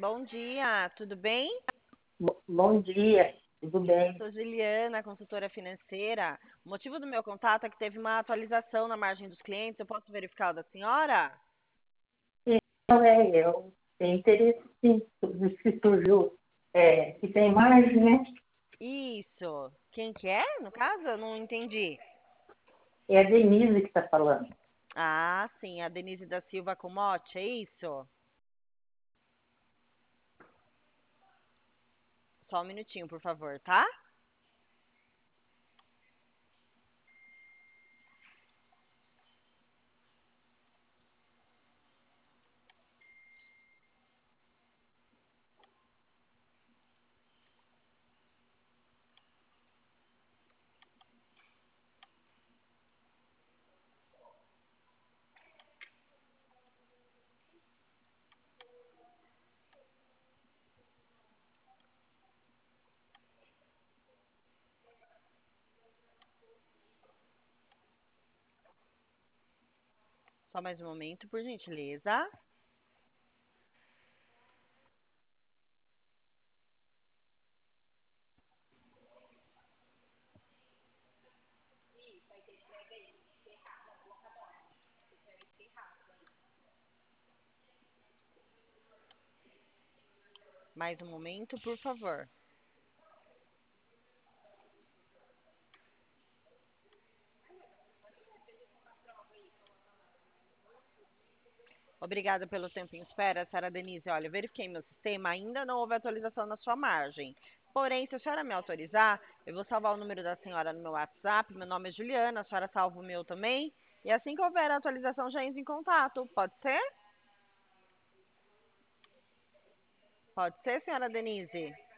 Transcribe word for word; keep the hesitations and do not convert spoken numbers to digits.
Bom dia, tudo bem? Bo- Bom dia, tudo Eu bem? sou Juliana, consultora financeira. O motivo do meu contato é que teve uma atualização na margem dos clientes. Eu posso verificar o da senhora? Então, é, eu tenho interesse, sim, tudo que surgiu, é, que tem margem, né? Isso. Quem que é, no caso? Eu não entendi. É a Denise que está falando. Ah, sim, a Denise da Silva Comote, é isso? Só um minutinho, por favor, tá? Só mais um momento, por gentileza. Mais um momento, por favor. Obrigada pelo tempo em espera, senhora Denise. Olha, eu verifiquei meu sistema, ainda não houve atualização na sua margem. Porém, se a senhora me autorizar, eu vou salvar o número da senhora no meu WhatsApp. Meu nome é Juliana, a senhora salva o meu também. E assim que houver a atualização, já entra em contato. Pode ser? Pode ser, senhora Denise?